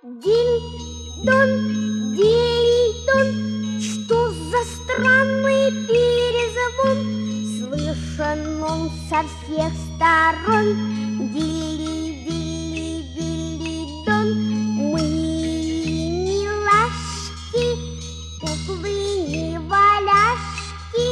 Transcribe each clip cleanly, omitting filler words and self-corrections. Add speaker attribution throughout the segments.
Speaker 1: диль-дон, диль-дон. Что за странный перезвон? Слышен он со всех сторон. Дили-дили-дили-дон. Мы милашки, куклы-неваляшки,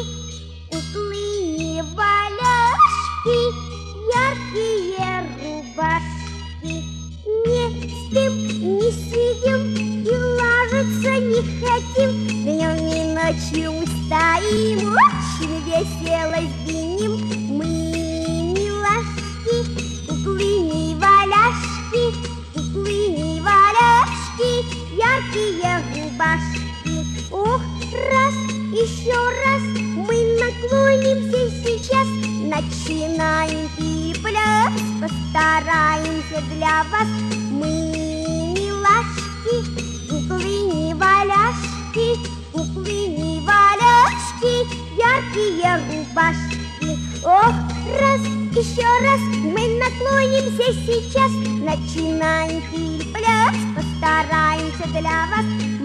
Speaker 1: куклы-неваляшки, яркие рубашки. Не спим, не сидим и ложиться не хотим. Днем и ночью стоим, очень весело звеним. Мы милашки, куклы-неваляшки, куклы-неваляшки, яркие рубашки. Ох, раз, еще раз мы наклонимся сейчас. Начинаем пляс, постараемся для вас. Мы милашки, куклы-неваляшки, куклы-неваляшки, яркие рубашки. Ох, раз, еще раз мы наклонимся сейчас. Начинаем пляс, постараемся для вас.